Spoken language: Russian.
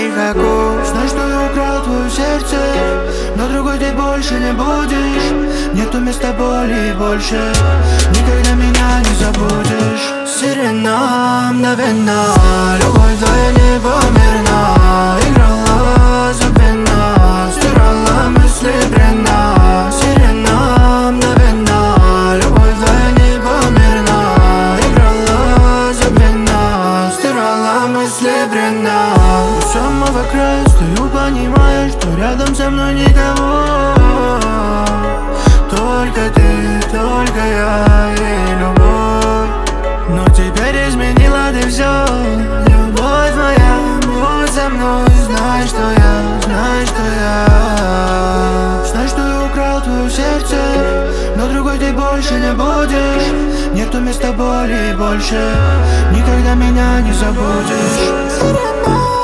не хочу. Знаю, что я украл твое сердце, но другой ты больше не будешь. Нету места боли больше, никогда меня не забудешь. Сирена мгновенно, любовь твоя непомерна. Играла забвенно, стирала мысли бренно. Сирена мгновенно, любовь твоя непомерна. Играла забвенно, стирала мысли бренно. У самого края стою, понимаю, что рядом со мной никого. Только ты, только я и любовь. Но теперь изменила ты все. Любовь моя, будь со мной. Знай, что я, знай, что я. Знай, что я украл твое сердце, но другой ты больше не будешь. Нету места боли больше, никогда меня не забудешь.